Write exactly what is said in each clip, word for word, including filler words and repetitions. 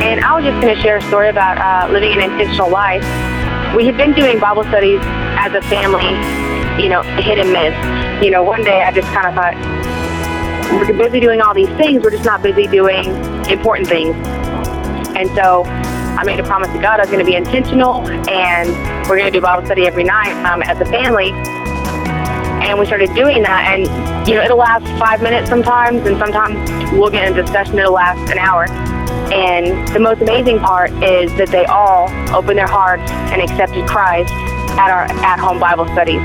And I was just going to share a story about uh, living an intentional life. We had been doing Bible studies as a family, you know, hit and miss. You know, one day I just kind of thought, we're busy doing all these things, we're just not busy doing important things. And so I made a promise to God I was going to be intentional, and we're going to do Bible study every night um, as a family. And we started doing that, and, you know, it'll last five minutes sometimes, and sometimes we'll get into discussion, it'll last an hour. And the most amazing part is that they all opened their hearts and accepted Christ at our at-home Bible studies.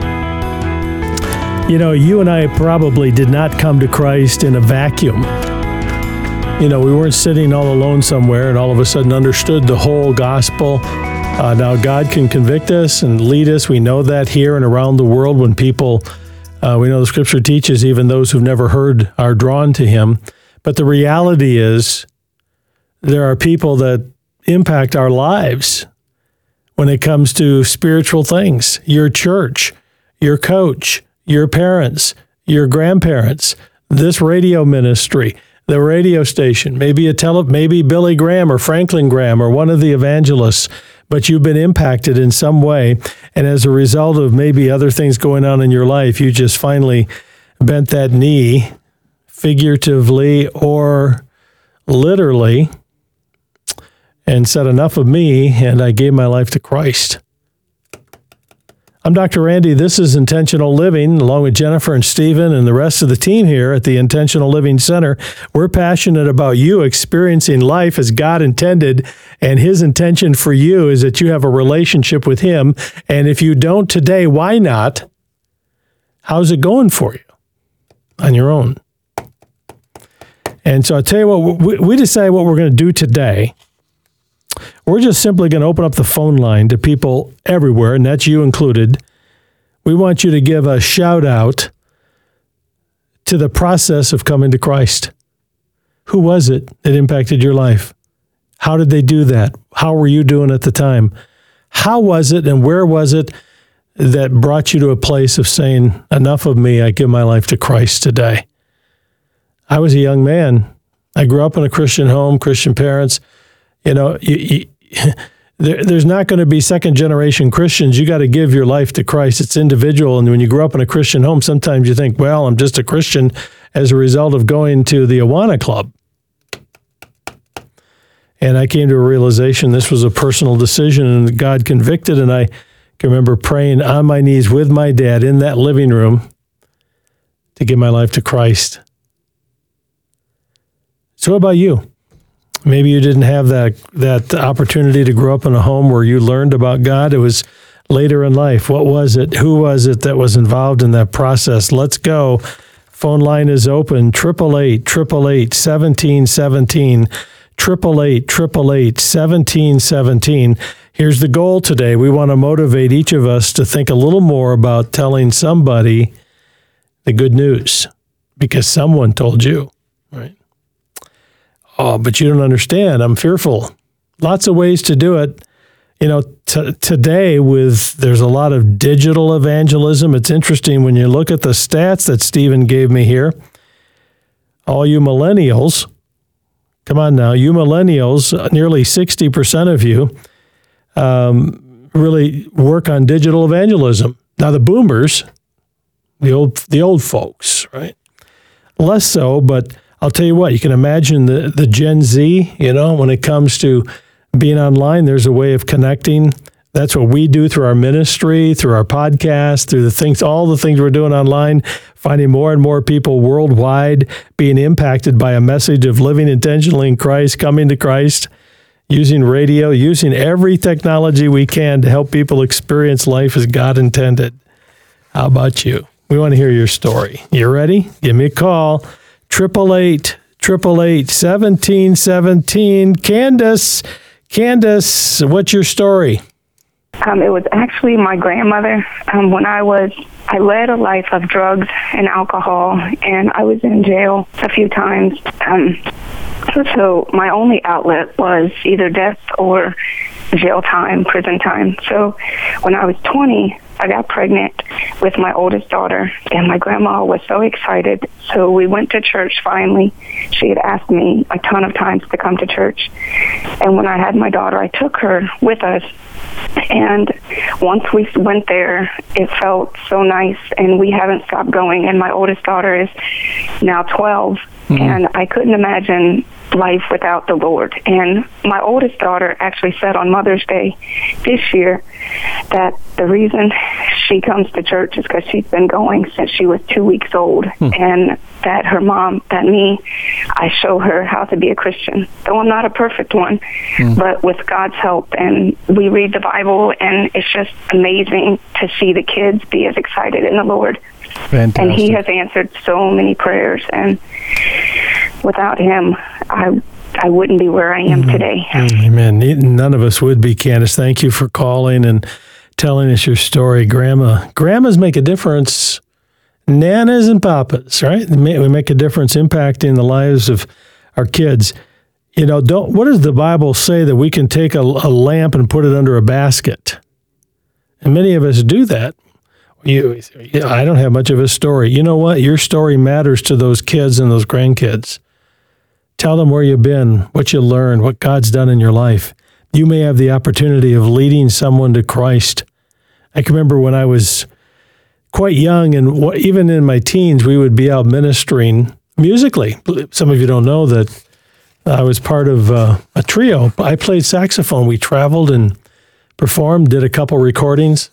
You know, you and I probably did not come to Christ in a vacuum. You know, we weren't sitting all alone somewhere and all of a sudden understood the whole gospel. Uh, now, God can convict us and lead us. We know that here and around the world when people, uh, we know the Scripture teaches even those who've never heard are drawn to Him. But the reality is there are people that impact our lives when it comes to spiritual things. Your church, your coach, your parents, your grandparents, this radio ministry, the radio station, maybe a tele, maybe Billy Graham or Franklin Graham or one of the evangelists, but you've been impacted in some way. And as a result of maybe other things going on in your life, you just finally bent that knee, figuratively or literally, and said, enough of me, and I gave my life to Christ. I'm Doctor Randy. This is Intentional Living, along with Jennifer and Stephen and the rest of the team here at the Intentional Living Center. We're passionate about you experiencing life as God intended, and His intention for you is that you have a relationship with Him. And if you don't today, why not? How's it going for you on your own? And so I'll tell you what, we, we decided what we're going to do today. We're just simply going to open up the phone line to people everywhere, and that's you included. We want you to give a shout out to the process of coming to Christ. Who was it that impacted your life? How did they do that? How were you doing at the time? How was it and where was it that brought you to a place of saying, enough of me, I give my life to Christ today? I was a young man. I grew up in a Christian home, Christian parents. You know, you, you, there, there's not going to be second-generation Christians. You got to give your life to Christ. It's individual. And when you grow up in a Christian home, sometimes you think, well, I'm just a Christian as a result of going to the Awana Club. And I came to a realization this was a personal decision, and God convicted. And I can remember praying on my knees with my dad in that living room to give my life to Christ. So what about you? Maybe you didn't have that that opportunity to grow up in a home where you learned about God. It was later in life. What was it? Who was it that was involved in that process? Let's go. Phone line is open. eight eight eight, eight eight eight, seventeen seventeen. eight eight eight, eight eight eight, seventeen seventeen. Here's the goal today. We want to motivate each of us to think a little more about telling somebody the good news because someone told you, right? Oh, but you don't understand. I'm fearful. Lots of ways to do it. You know, t- today with there's a lot of digital evangelism. It's interesting when you look at the stats that Stephen gave me here. All you millennials, come on now, you millennials, nearly sixty percent of you um, really work on digital evangelism. Now the boomers, the old the old folks, right? Less so, but I'll tell you what, you can imagine the, the Gen Z, you know, when it comes to being online, there's a way of connecting. That's what we do through our ministry, through our podcast, through the things, all the things we're doing online, finding more and more people worldwide being impacted by a message of living intentionally in Christ, coming to Christ, using radio, using every technology we can to help people experience life as God intended. How about you? We want to hear your story. You ready? Give me a call. eight eight eight, eight eight eight, seventeen seventeen. Candace, Candace, what's your story? Um, it was actually my grandmother. Um, when I was, I led a life of drugs and alcohol, and I was in jail a few times. Um, so my only outlet was either death or jail time, prison time. So when I was twenty, I got pregnant with my oldest daughter, and my grandma was so excited. So we went to church finally. She had asked me a ton of times to come to church. And when I had my daughter, I took her with us. And once we went there, it felt so nice, and we haven't stopped going. And my oldest daughter is now twelve, mm-hmm. and I couldn't imagine life without the Lord. And my oldest daughter actually said on Mother's Day this year that the reason she comes to church is because she's been going since she was two weeks old, hmm. and that her mom, that me, I show her how to be a Christian. Though I'm not a perfect one, hmm. but with God's help, and we read the Bible, and it's just amazing to see the kids be as excited in the Lord. Fantastic. And he has answered so many prayers, and without him, I I wouldn't be where I am mm-hmm. today. Amen. None of us would be, Candace. Thank you for calling and telling us your story. Grandma, grandmas make a difference. Nanas and papas, right? We make a difference impacting the lives of our kids. You know, don't. What does the Bible say that we can take a, a lamp and put it under a basket? And many of us do that. You, I don't have much of a story. You know what? Your story matters to those kids and those grandkids. Tell them where you've been, what you learned, what God's done in your life. You may have the opportunity of leading someone to Christ. I can remember when I was quite young, and even in my teens, we would be out ministering musically. Some of you don't know that I was part of uh, a trio. I played saxophone. We traveled and performed, did a couple recordings.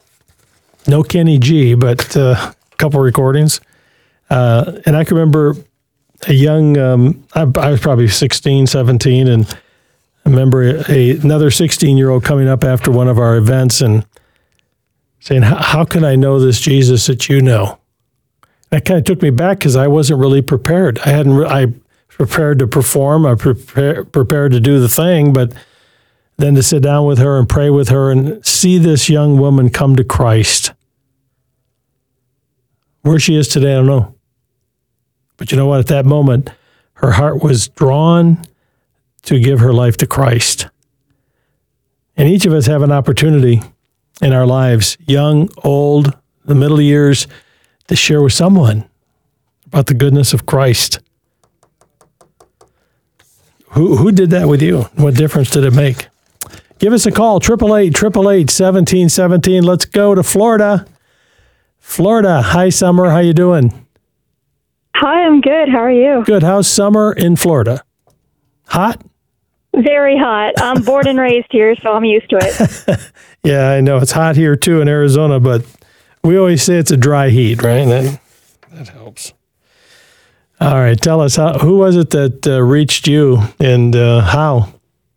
No Kenny G, but uh, a couple recordings. Uh, and I can remember a young, um, I, I was probably sixteen, seventeen, and I remember a, another sixteen-year-old coming up after one of our events and saying, how can I know this Jesus that you know? That kind of took me back because I wasn't really prepared. I hadn't, re- I prepared to perform, I prepare, prepared to do the thing, but then to sit down with her and pray with her and see this young woman come to Christ. Where she is today, I don't know. But you know what? At that moment, her heart was drawn to give her life to Christ. And each of us have an opportunity in our lives, young, old, the middle years, to share with someone about the goodness of Christ. Who who did that with you? What difference did it make? Give us a call, eight eight eight, eight eight eight, one seven one seven. Let's go to Florida. Florida. Hi, Summer. How you doing? Hi, I'm good. How are you? Good. How's summer in Florida? Hot? Very hot. I'm born and raised here, so I'm used to it. Yeah, I know. It's hot here, too, in Arizona, but we always say it's a dry heat, right? That, that helps. All right. Tell us, how, who was it that uh, reached you, and uh, how?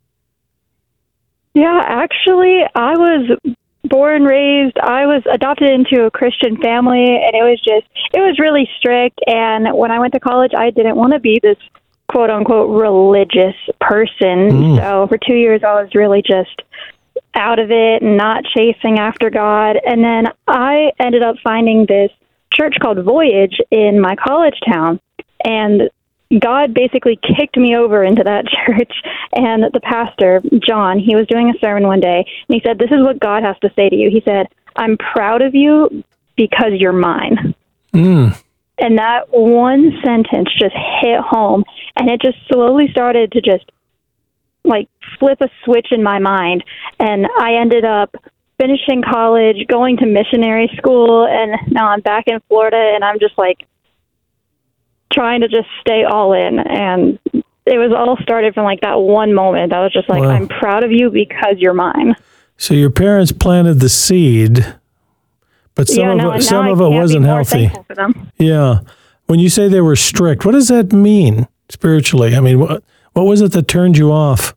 Yeah, actually, I was born, raised, I was adopted into a Christian family, and it was just, it was really strict. And when I went to college, I didn't want to be this quote unquote religious person. Mm. So for two years, I was really just out of it and not chasing after God. And then I ended up finding this church called Voyage in my college town. And God basically kicked me over into that church, and the pastor, John, he was doing a sermon one day, and he said, this is what God has to say to you. He said, I'm proud of you because you're mine. Mm. And that one sentence just hit home, and it just slowly started to just, like, flip a switch in my mind, and I ended up finishing college, going to missionary school, and now I'm back in Florida, and I'm just, like, trying to just stay all in. And it was all started from like that one moment. I was just like, wow. I'm proud of you because you're mine. So your parents planted the seed, but some yeah, of no, it, some of it wasn't healthy. For them. Yeah. When you say they were strict, what does that mean spiritually? I mean, what what was it that turned you off?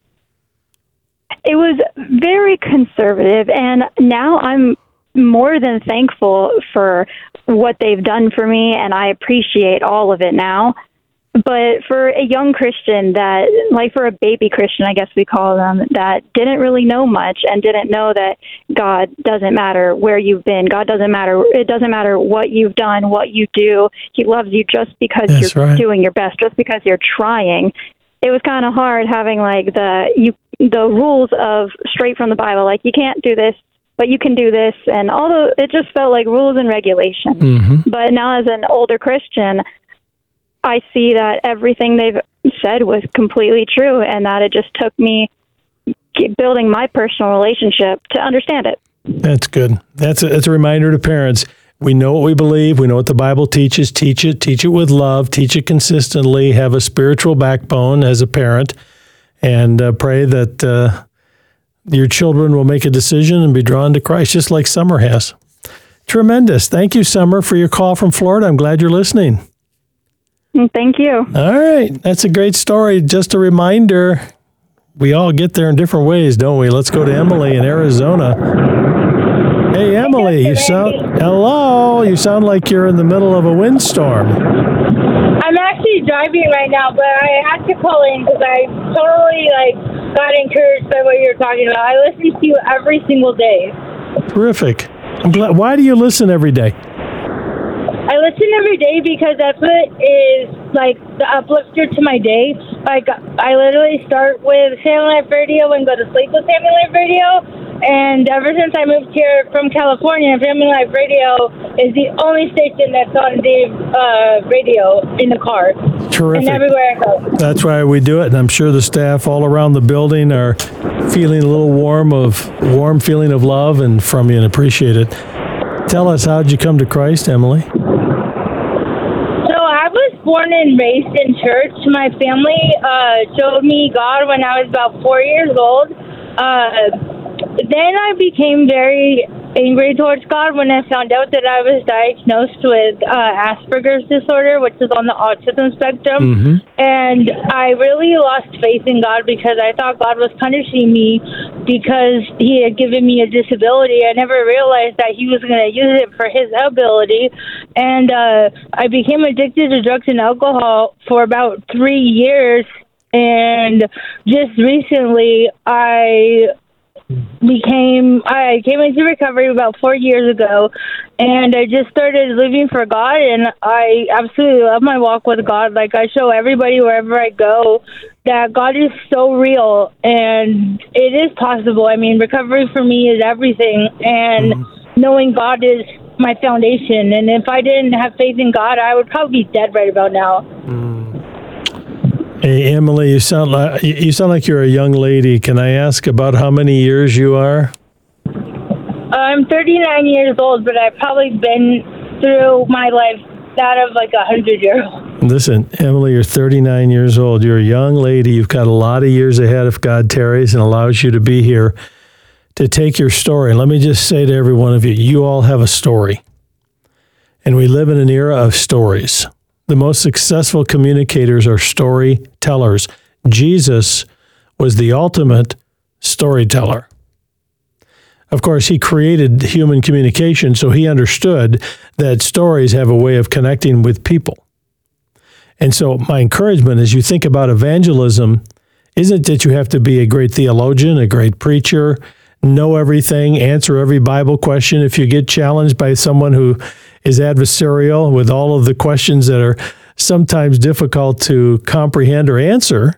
It was very conservative, and now I'm more than thankful for what they've done for me, and I appreciate all of it now. But for a young Christian that, like for a baby Christian, I guess we call them, that didn't really know much and didn't know that God doesn't matter where you've been. God doesn't matter. It doesn't matter what you've done, what you do. He loves you just because That's you're right. doing your best, just because you're trying. It was kind of hard having like the you the rules of straight from the Bible, like you can't do this, but you can do this. And although it just felt like rules and regulations. Mm-hmm. But now as an older Christian, I see that everything they've said was completely true, and that it just took me building my personal relationship to understand it. That's good. That's a, that's a reminder to parents. We know what we believe. We know what the Bible teaches. Teach it. Teach it with love. Teach it consistently. Have a spiritual backbone as a parent, and uh, pray that uh, your children will make a decision and be drawn to Christ, just like Summer has. Tremendous. Thank you, Summer, for your call from Florida. I'm glad you're listening. Thank you. All right. That's a great story. Just a reminder, we all get there in different ways, don't we? Let's go to Emily in Arizona. Hey, Emily, you sound, hello, you sound like you're in the middle of a windstorm. I'm actually driving right now, but I had to call in because I totally, like, got encouraged by what you're talking about. I listen to you every single day. Terrific. I'm glad. Why do you listen every day? I listen every day because that's what is, like, the uplifter to my day. Like, I literally start with Family Life Radio and go to sleep with Family Life Radio. And ever since I moved here from California, Family Life Radio is the only station that's on the uh, radio in the car. Terrific. And everywhere I go. That's why we do it. And I'm sure the staff all around the building are feeling a little warm of warm feeling of love and from you and appreciate it. Tell us, how did you come to Christ, Emily? Born and raised in church. My family uh, showed me God when I was about four years old. Uh, then I became very angry towards God when I found out that I was diagnosed with uh, Asperger's disorder, which is on the autism spectrum. Mm-hmm. And I really lost faith in God because I thought God was punishing me because he had given me a disability. I never realized that he was going to use it for his ability. And uh, I became addicted to drugs and alcohol for about three years. And just recently, I became I came into recovery about four years ago, and I just started living for God, and I absolutely love my walk with God. Like, I show everybody wherever I go that God is so real, and it is possible. I mean, recovery for me is everything, and mm-hmm. knowing God is my foundation. And if I didn't have faith in God, I would probably be dead right about now. Mm. Hey, Emily, you sound like you sound like you're a young lady. Can I ask about how many years you are? I'm thirty-nine years old, but I've probably been through my life that of like a hundred year old. Listen, Emily, you're thirty-nine years old. You're a young lady. You've got a lot of years ahead if God tarries and allows you to be here to take your story. And let me just say to every one of you, you all have a story. And we live in an era of stories. The most successful communicators are storytellers. Jesus was the ultimate storyteller. Of course, he created human communication, so he understood that stories have a way of connecting with people. And so my encouragement as you think about evangelism isn't that you have to be a great theologian, a great preacher, know everything, answer every Bible question. If you get challenged by someone who is adversarial with all of the questions that are sometimes difficult to comprehend or answer,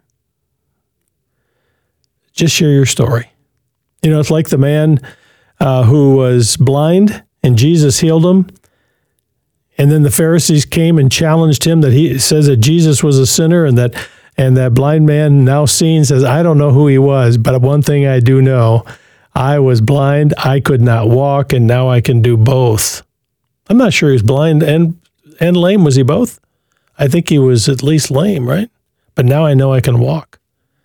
just share your story. You know, it's like the man uh, who was blind and Jesus healed him. And then the Pharisees came and challenged him that he says that Jesus was a sinner, and that and that blind man now seeing says, I don't know who he was, but one thing I do know, I was blind, I could not walk, and now I can do both. I'm not sure he was blind and and lame. Was he both? I think he was at least lame, right? But now I know I can walk.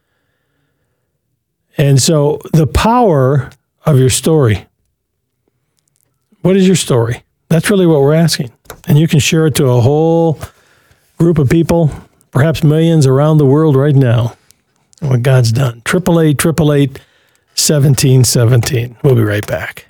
And so the power of your story. What is your story? That's really what we're asking. And you can share it to a whole group of people, perhaps millions around the world right now, what God's done. Triple eight, triple eight, seventeen seventeen. We'll be right back.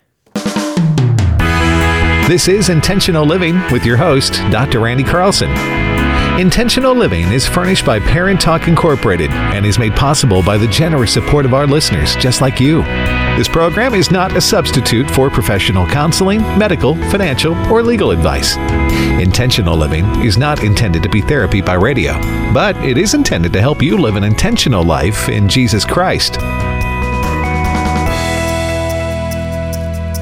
This is Intentional Living with your host, Doctor Randy Carlson. Intentional Living is furnished by Parent Talk Incorporated and is made possible by the generous support of our listeners, just like you. This program is not a substitute for professional counseling, medical, financial, or legal advice. Intentional Living is not intended to be therapy by radio, but it is intended to help you live an intentional life in Jesus Christ.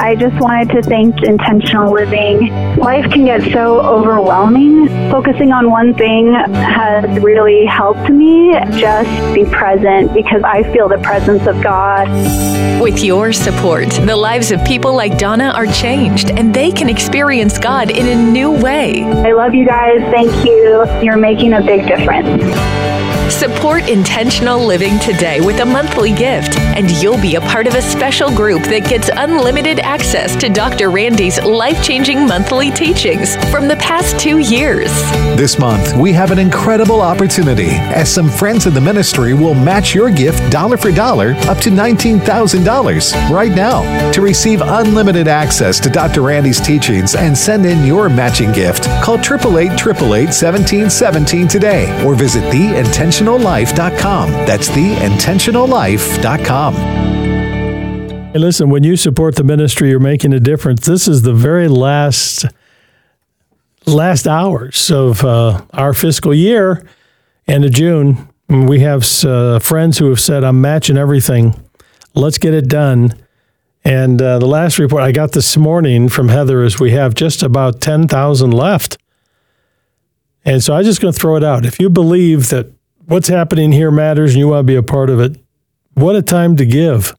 I just wanted to thank Intentional Living. Life can get so overwhelming. Focusing on one thing has really helped me just be present because I feel the presence of God. With your support, the lives of people like Donna are changed, and they can experience God in a new way. I love you guys. Thank you. You're making a big difference. Support Intentional Living today with a monthly gift, and you'll be a part of a special group that gets unlimited access to Doctor Randy's life-changing monthly teachings from the past two years. This month, we have an incredible opportunity as some friends of the ministry will match your gift dollar for dollar up to nineteen thousand dollars right now. To receive unlimited access to Doctor Randy's teachings and send in your matching gift, call eight eight eight, eight eight eight, one seven one seven today or visit the intentional life dot com. That's the intentional life dot com. Hey, listen, when you support the ministry, you're making a difference. This is the very last last hours of uh, our fiscal year, end of June. We have uh, friends who have said, I'm matching everything. Let's get it done. And uh, the last report I got this morning from Heather is we have just about ten thousand left. And so I'm just going to throw it out. If you believe that what's happening here matters and you want to be a part of it, what a time to give.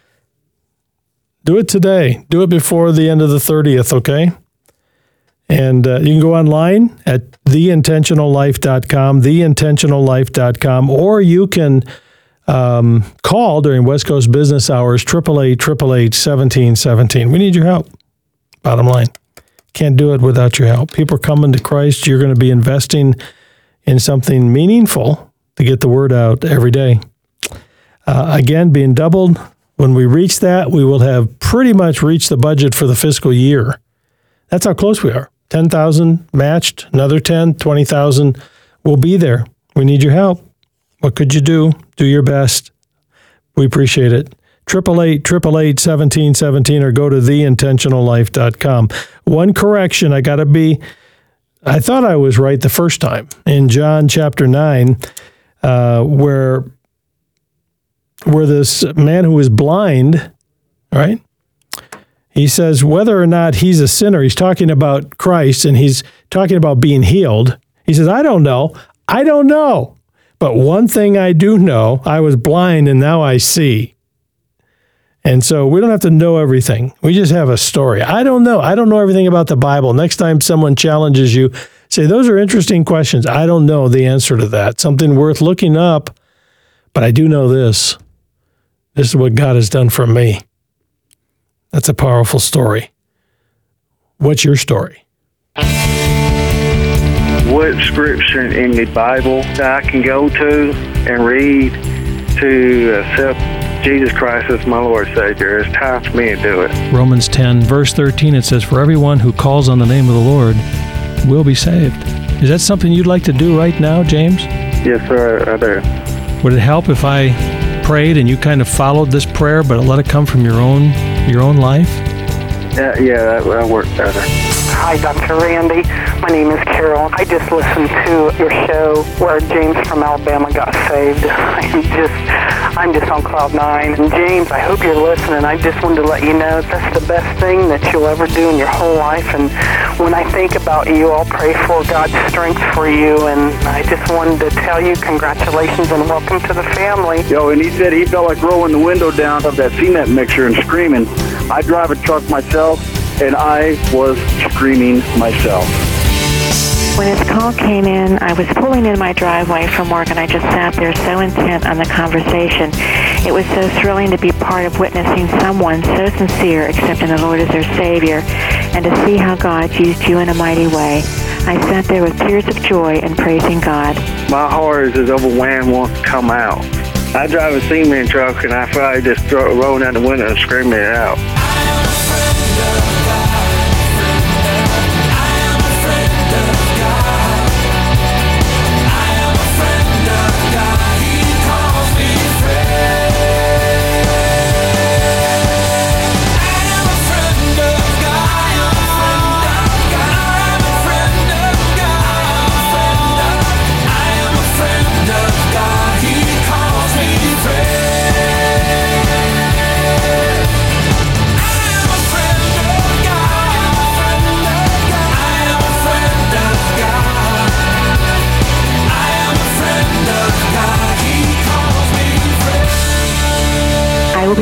Do it today. Do it before the end of the thirtieth, okay? And uh, you can go online at the intentional life dot com, the intentional life dot com, or you can um, call during West Coast business hours, eight eight eight, eight eight eight, one seven one seven. We need your help, bottom line. Can't do it without your help. People are coming to Christ. You're going to be investing in something meaningful to get the word out every day. Uh, again, being doubled. When we reach that, we will have pretty much reached the budget for the fiscal year. That's how close we are. ten thousand matched, another ten, twenty thousand will be there. We need your help. What could you do? Do your best. We appreciate it. eight eight eight, eight eight eight, one seven one seven or go to the intentional life dot com. One correction, I got to be, I thought I was right the first time. In John chapter nine, uh, where where this man who is blind, right? He says whether or not he's a sinner, he's talking about Christ and he's talking about being healed. He says, I don't know. I don't know. But one thing I do know, I was blind and now I see. And so we don't have to know everything. We just have a story. I don't know. I don't know everything about the Bible. Next time someone challenges you, say, those are interesting questions. I don't know the answer to that. Something worth looking up. But I do know this. This is what God has done for me. That's a powerful story. What's your story? What scripture in the Bible that I can go to and read to accept Jesus Christ as my Lord and Savior? It's time for me to do it. Romans ten, verse thirteen, it says, for everyone who calls on the name of the Lord will be saved. Is that something you'd like to do right now, James? Yes, sir, I do. Would it help if I prayed and you kind of followed this prayer, but let it come from your own your own life? Yeah, yeah, that, that worked better. Hi, Doctor Randy. My name is Carol. I just listened to your show where James from Alabama got saved. I'm just, I'm just on cloud nine. And James, I hope you're listening. I just wanted to let you know that's the best thing that you'll ever do in your whole life. And when I think about you, I'll pray for God's strength for you. And I just wanted to tell you congratulations and welcome to the family. Yo, and he said he felt like rolling the window down of that cement mixer and screaming. I drive a truck myself, and I was screaming myself. When his call came in, I was pulling in my driveway from work, and I just sat there so intent on the conversation. It was so thrilling to be part of witnessing someone so sincere accepting the Lord as their Savior, and to see how God used you in a mighty way. I sat there with tears of joy and praising God. My heart is as overwhelmed wants to come out. I drive a cement truck, and I feel like just throw, rolling out the window and screaming it out.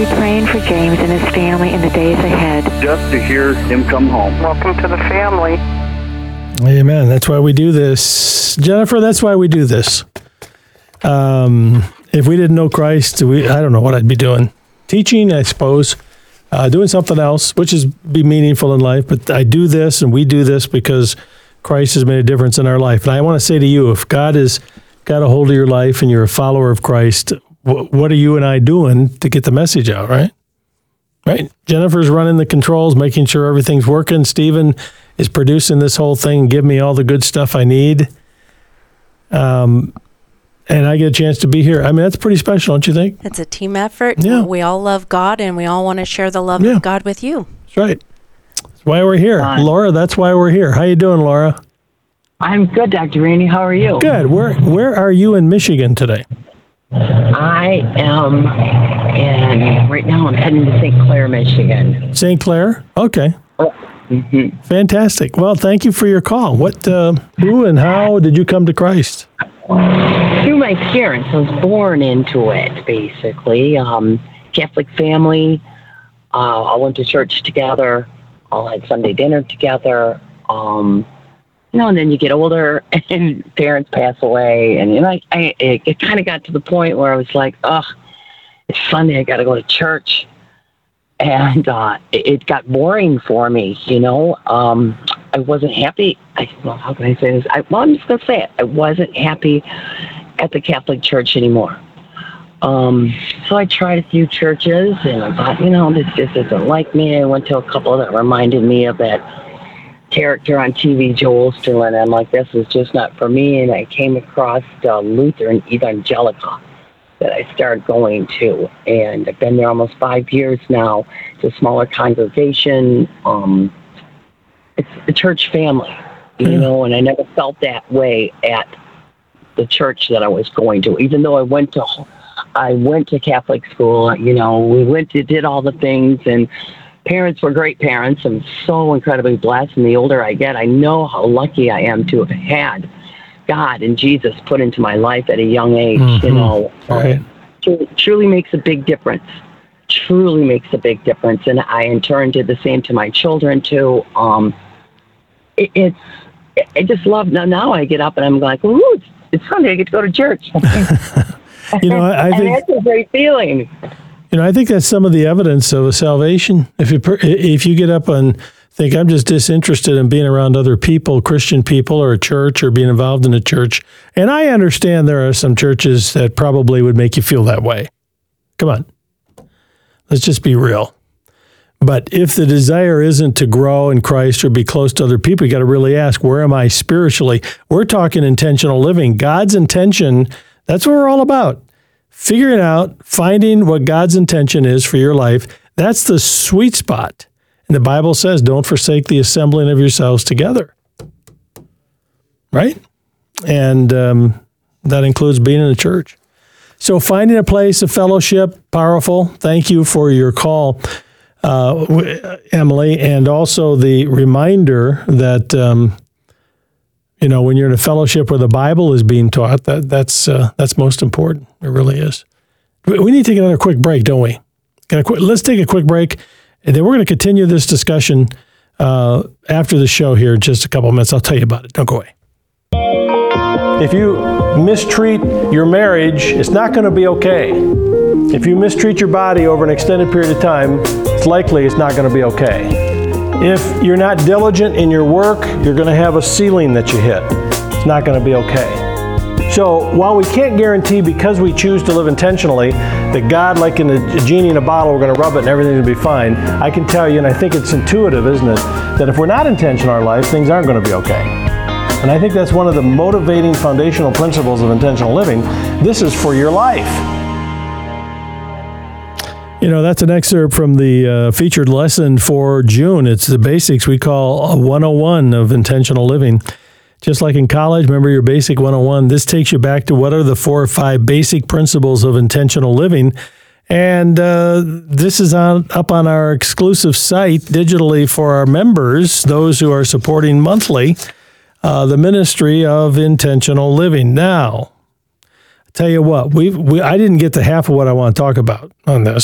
be praying for James and his family in the days ahead. Just to hear him come home. Welcome to the family. Amen. That's why we do this. Jennifer, that's why we do this. Um, if we didn't know Christ, we I don't know what I'd be doing. Teaching, I suppose. Uh, doing something else, which is be meaningful in life. But I do this and we do this because Christ has made a difference in our life. And I want to say to you, if God has got a hold of your life and you're a follower of Christ, wh- what are you and I doing to get the message out, right? Right? Jennifer's running the controls, making sure everything's working. Stephen is producing this whole thing and give me all the good stuff I need. Um, and I get a chance to be here. I mean, that's pretty special, don't you think? It's a team effort. Yeah. We all love God, and we all want to share the love Yeah. of God with you. That's right. That's why we're here. Fine. Laura, that's why we're here. How you doing, Laura? I'm good, Doctor Randy. How are you? Good. Where Where are you in Michigan today? I am, and right now I'm heading to Saint Clair, Michigan. Saint Clair? Okay. Mm-hmm. Fantastic. Well, thank you for your call. What, uh, who and how did you come to Christ? Through my parents. I was born into it, basically. Um, Catholic family. Uh, all went to church together. All had Sunday dinner together. Um, you know, and then you get older and parents pass away. And, you know, I, I, it, it kind of got to the point where I was like, ugh, it's Sunday. I got to go to church. And uh, it, it got boring for me, you know. Um, I wasn't happy. I, well, how can I say this? I, well, I'm just going to say it. I wasn't happy at the Catholic Church anymore. Um, so I tried a few churches, and I thought, you know, this just isn't like me. I went to a couple that reminded me of that character on T V, Joel Osteen, and I'm like, this is just not for me. And I came across uh, Lutheran Evangelica that I started going to, and I've been there almost five years now. It's a smaller congregation. Um, it's a church family, you mm-hmm. know, and I never felt that way at the church that I was going to, even though I went to, I went to Catholic school, you know, we went to, did all the things, and parents were great parents. I'm so incredibly blessed, and the older I get, I know how lucky I am to have had God and Jesus put into my life at a young age, mm-hmm. you know. Right. Truly, truly makes a big difference. Truly makes a big difference. And I, in turn, did the same to my children, too. Um, it, it's, I just love, now, now I get up and I'm like, ooh, it's, it's Sunday, I get to go to church. You know, I, I and think... that's a great feeling. You know, I think that's some of the evidence of a salvation. If you if you get up and think, I'm just disinterested in being around other people, Christian people, or a church, or being involved in a church, and I understand there are some churches that probably would make you feel that way. Come on. Let's just be real. But if the desire isn't to grow in Christ or be close to other people, you got to really ask, where am I spiritually? We're talking intentional living. God's intention, that's what we're all about. Figuring out, finding what God's intention is for your life, that's the sweet spot. And the Bible says, don't forsake the assembling of yourselves together. Right? And um, that includes being in a church. So finding a place of fellowship, powerful. Thank you for your call, uh, Emily. And also the reminder that, um, you know, when you're in a fellowship where the Bible is being taught, that that's uh, that's most important. It really is. We need to take another quick break, don't we? Got a quick, let's take a quick break, and then we're going to continue this discussion uh, after the show here in just a couple of minutes. I'll tell you about it. Don't go away. If you mistreat your marriage, it's not going to be okay. If you mistreat your body over an extended period of time, it's likely it's not going to be okay. If you're not diligent in your work, you're going to have a ceiling that you hit. It's not going to be okay. So while we can't guarantee, because we choose to live intentionally, that God, like in a, a genie in a bottle, we're going to rub it and everything's going to be fine, I can tell you, and I think it's intuitive, isn't it, that if we're not intentional in our life, things aren't going to be okay. And I think that's one of the motivating foundational principles of intentional living. This is for your life. You know, that's an excerpt from the uh, featured lesson for June. It's the basics we call a one oh one of intentional living. Just like in college, remember your basic one oh one. This takes you back to what are the four or five basic principles of intentional living. And uh, this is on, up on our exclusive site digitally for our members, those who are supporting monthly, uh, the Ministry of Intentional Living. Now, I tell you what, we we I didn't get to half of what I want to talk about on this.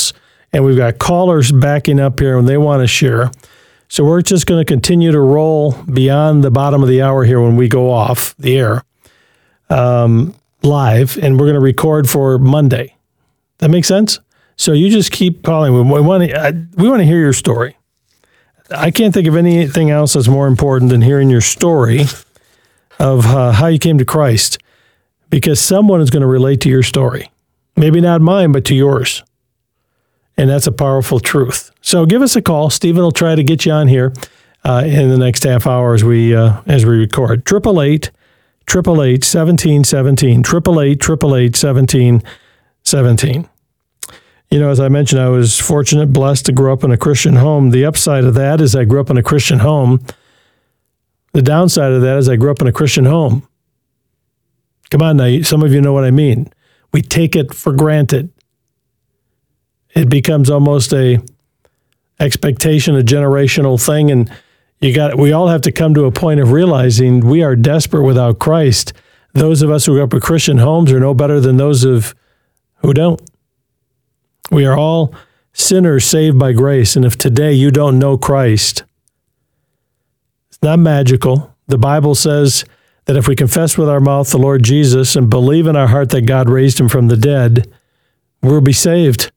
and we've got callers backing up here and they want to share. So we're just going to continue to roll beyond the bottom of the hour here when we go off the air um, live, and we're going to record for Monday. That makes sense? So you just keep calling. We want to, we want to hear your story. I can't think of anything else that's more important than hearing your story of uh, how you came to Christ, because someone is going to relate to your story. Maybe not mine, but to yours. And that's a powerful truth. So give us a call. Stephen will try to get you on here uh, in the next half hour as we uh, as we record. eight eight eight, eight eight eight, seventeen seventeen. eight eight eight, eight eight eight, seventeen seventeen. You know, as I mentioned, I was fortunate, blessed to grow up in a Christian home. The upside of that is I grew up in a Christian home. The downside of that is I grew up in a Christian home. Come on now, some of you know what I mean. We take it for granted. It becomes almost a expectation, a generational thing, and you got. We all have to come to a point of realizing we are desperate without Christ. Those of us who grew up in Christian homes are no better than those of who don't. We are all sinners saved by grace, and if today you don't know Christ, it's not magical. The Bible says that if we confess with our mouth the Lord Jesus and believe in our heart that God raised him from the dead, we'll be saved.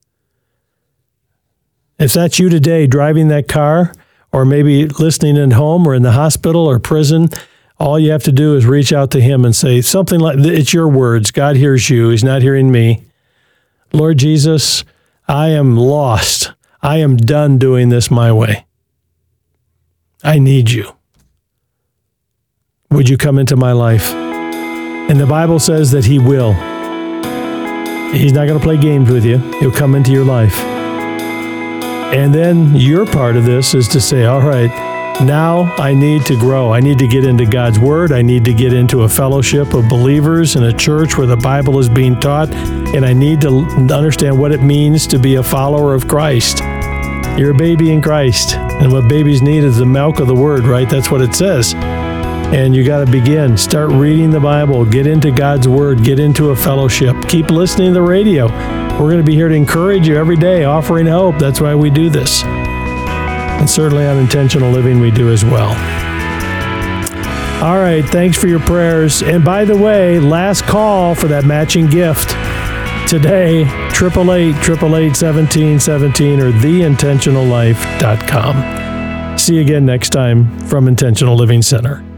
If that's you today, driving that car, or maybe listening at home or in the hospital or prison, all you have to do is reach out to him and say something like, it's your words. God hears you. He's not hearing me. Lord Jesus, I am lost. I am done doing this my way. I need you. Would you come into my life? And the Bible says that he will. He's not going to play games with you. He'll come into your life. And then your part of this is to say, all right, now I need to grow. I need to get into God's Word. I need to get into a fellowship of believers in a church where the Bible is being taught. And I need to understand what it means to be a follower of Christ. You're a baby in Christ. And what babies need is the milk of the Word, right? That's what it says. And you got to begin. Start reading the Bible. Get into God's Word. Get into a fellowship. Keep listening to the radio. We're going to be here to encourage you every day, offering hope. That's why we do this. And certainly on Intentional Living, we do as well. All right, thanks for your prayers. And by the way, last call for that matching gift today, eight eight eight, eight eight eight, seventeen seventeen or the intentional life dot com. See you again next time from Intentional Living Center.